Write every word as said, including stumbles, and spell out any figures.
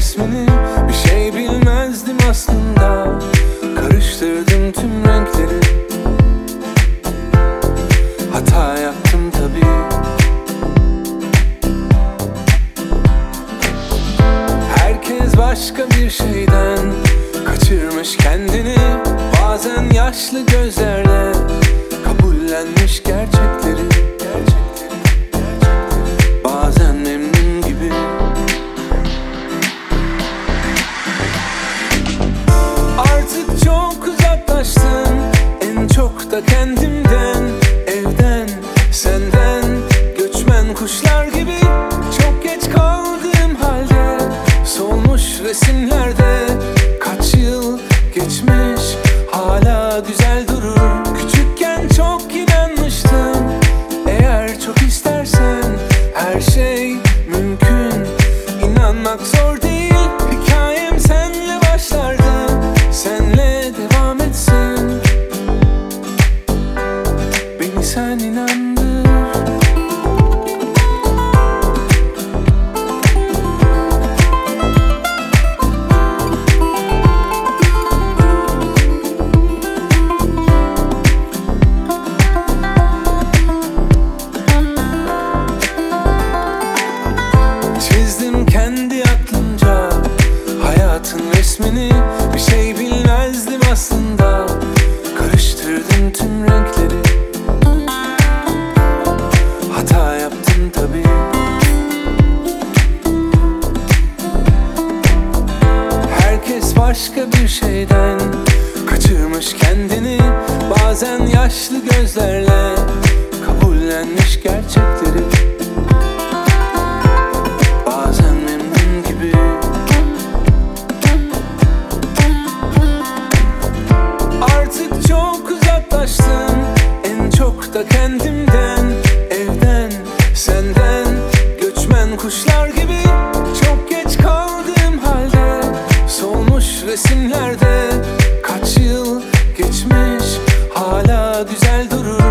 resmini. Bir şey bilmezdim aslında, karıştırdım tüm renkleri. Hata yaptım tabii. Herkes başka bir şeyden kaçırmış kendini. Bazen yaşlı gözlerle kabullenmiş gerçekleri. Bazen memnun gibi. Artık çok uzaklaştım, en çok da kendimden, evden, senden, göçmen kuşlar gibi. Çok geç kaldığım halde solmuş resimlerde. Kaç yıl geçmiş, hala güzel durur. Küçükken çok inanmıştım, eğer çok istersen her şey mümkün. İnanmak zor değil, hikayem senle başlardı, senle devam etsin. Beni sen inandır. Çizdim kendi aklımca hayatın resmini. Bir şey bilmezdim aslında, karıştırdım tüm renkleri. Hata yaptım tabii. Herkes başka bir şeyden kaçırmış kendini. Bazen yaşlı gözlerle kabullenmiş gerçekleri. Bazen memnun gibi. Artık çok uzaklaştım, en çok da kendimden, evden, senden, göçmen kuşlar gibi. Çok geç kaldığım halde solmuş resimlerde. Kaç yıl geçmiş, hala güzel durur.